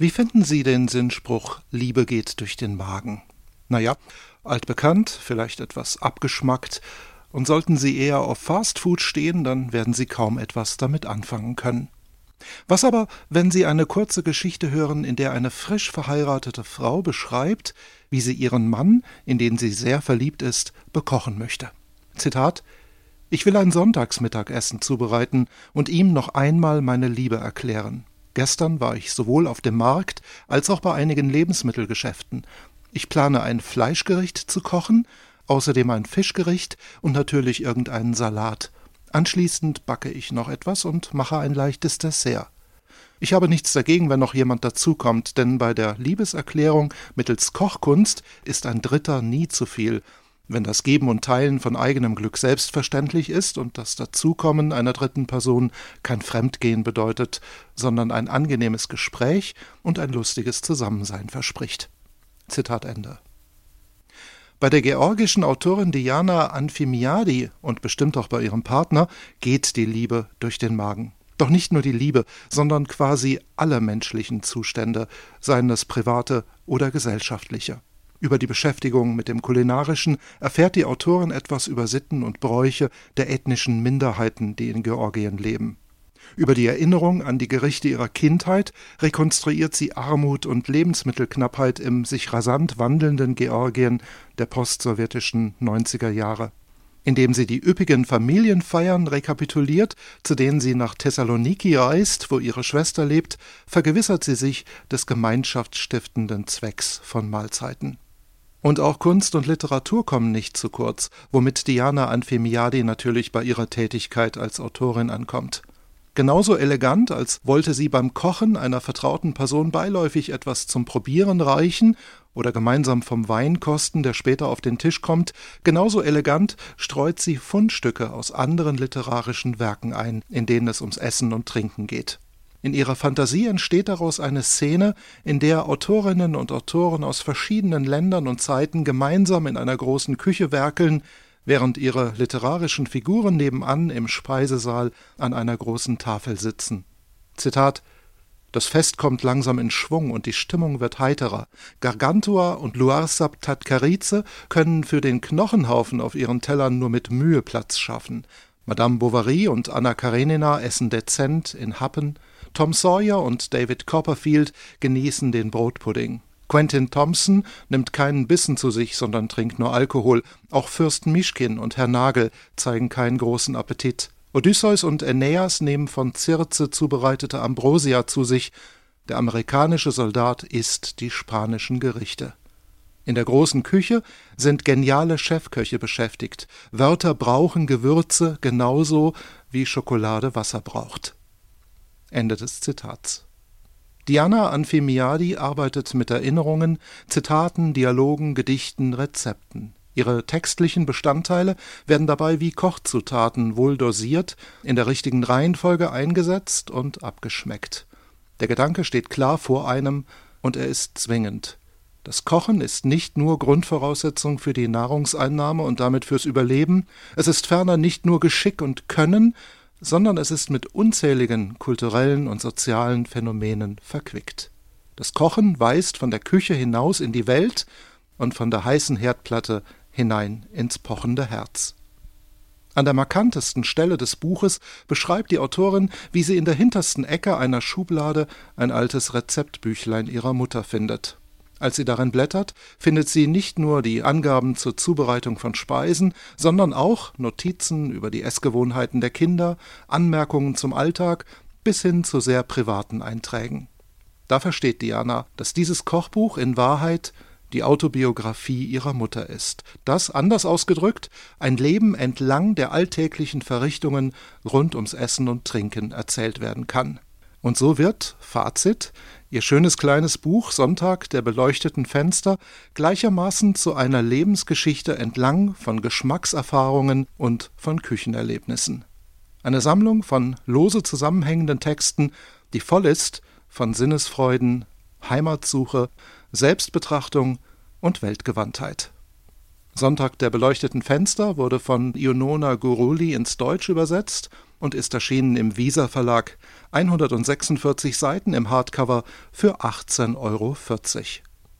Wie finden Sie den Sinnspruch »Liebe geht durch den Magen«? Naja, altbekannt, vielleicht etwas abgeschmackt, und sollten Sie eher auf Fastfood stehen, dann werden Sie kaum etwas damit anfangen können. Was aber, wenn Sie eine kurze Geschichte hören, in der eine frisch verheiratete Frau beschreibt, wie sie ihren Mann, in den sie sehr verliebt ist, bekochen möchte? Zitat: »Ich will ein Sonntagsmittagessen zubereiten und ihm noch einmal meine Liebe erklären. Gestern war ich sowohl auf dem Markt als auch bei einigen Lebensmittelgeschäften. Ich plane ein Fleischgericht zu kochen, außerdem ein Fischgericht und natürlich irgendeinen Salat. Anschließend backe ich noch etwas und mache ein leichtes Dessert. Ich habe nichts dagegen, wenn noch jemand dazukommt, denn bei der Liebeserklärung mittels Kochkunst ist ein Dritter nie zu viel. Wenn das Geben und Teilen von eigenem Glück selbstverständlich ist und das Dazukommen einer dritten Person kein Fremdgehen bedeutet, sondern ein angenehmes Gespräch und ein lustiges Zusammensein verspricht.« Zitat Ende. Bei der georgischen Autorin Diana Anfimiadi und bestimmt auch bei ihrem Partner geht die Liebe durch den Magen. Doch nicht nur die Liebe, sondern quasi alle menschlichen Zustände, seien es private oder gesellschaftliche. Über die Beschäftigung mit dem Kulinarischen erfährt die Autorin etwas über Sitten und Bräuche der ethnischen Minderheiten, die in Georgien leben. Über die Erinnerung an die Gerichte ihrer Kindheit rekonstruiert sie Armut und Lebensmittelknappheit im sich rasant wandelnden Georgien der postsowjetischen 90er Jahre. Indem sie die üppigen Familienfeiern rekapituliert, zu denen sie nach Thessaloniki reist, wo ihre Schwester lebt, vergewissert sie sich des gemeinschaftsstiftenden Zwecks von Mahlzeiten. Und auch Kunst und Literatur kommen nicht zu kurz, womit Diana Anfimiadi natürlich bei ihrer Tätigkeit als Autorin ankommt. Genauso elegant, als wollte sie beim Kochen einer vertrauten Person beiläufig etwas zum Probieren reichen oder gemeinsam vom Wein kosten, der später auf den Tisch kommt, genauso elegant streut sie Fundstücke aus anderen literarischen Werken ein, in denen es ums Essen und Trinken geht. In ihrer Fantasie entsteht daraus eine Szene, in der Autorinnen und Autoren aus verschiedenen Ländern und Zeiten gemeinsam in einer großen Küche werkeln, während ihre literarischen Figuren nebenan im Speisesaal an einer großen Tafel sitzen. Zitat: »Das Fest kommt langsam in Schwung und die Stimmung wird heiterer. Gargantua und Luarsab Tatkarize können für den Knochenhaufen auf ihren Tellern nur mit Mühe Platz schaffen. Madame Bovary und Anna Karenina essen dezent in Happen. Tom Sawyer und David Copperfield genießen den Brotpudding. Quentin Thompson nimmt keinen Bissen zu sich, sondern trinkt nur Alkohol. Auch Fürst Mischkin und Herr Nagel zeigen keinen großen Appetit. Odysseus und Aeneas nehmen von Circe zubereitete Ambrosia zu sich. Der amerikanische Soldat isst die spanischen Gerichte. In der großen Küche sind geniale Chefköche beschäftigt. Wörter brauchen Gewürze genauso wie Schokolade Wasser braucht.« Ende des Zitats. Diana Anfimiadi arbeitet mit Erinnerungen, Zitaten, Dialogen, Gedichten, Rezepten. Ihre textlichen Bestandteile werden dabei wie Kochzutaten wohl dosiert, in der richtigen Reihenfolge eingesetzt und abgeschmeckt. Der Gedanke steht klar vor einem und er ist zwingend. Das Kochen ist nicht nur Grundvoraussetzung für die Nahrungseinnahme und damit fürs Überleben, es ist ferner nicht nur Geschick und Können, sondern es ist mit unzähligen kulturellen und sozialen Phänomenen verquickt. Das Kochen weist von der Küche hinaus in die Welt und von der heißen Herdplatte hinein ins pochende Herz. An der markantesten Stelle des Buches beschreibt die Autorin, wie sie in der hintersten Ecke einer Schublade ein altes Rezeptbüchlein ihrer Mutter findet. Als sie darin blättert, findet sie nicht nur die Angaben zur Zubereitung von Speisen, sondern auch Notizen über die Essgewohnheiten der Kinder, Anmerkungen zum Alltag bis hin zu sehr privaten Einträgen. Da versteht Diana, dass dieses Kochbuch in Wahrheit die Autobiografie ihrer Mutter ist, das, anders ausgedrückt, ein Leben entlang der alltäglichen Verrichtungen rund ums Essen und Trinken erzählt werden kann. Und so wird, Fazit, ihr schönes kleines Buch »Sonntag der beleuchteten Fenster« gleichermaßen zu einer Lebensgeschichte entlang von Geschmackserfahrungen und von Küchenerlebnissen. Eine Sammlung von lose zusammenhängenden Texten, die voll ist von Sinnesfreuden, Heimatsuche, Selbstbetrachtung und Weltgewandtheit. »Sonntag der beleuchteten Fenster« wurde von Ionona Guruli ins Deutsche übersetzt und ist erschienen im Visa Verlag, 146 Seiten im Hardcover für 18,40 €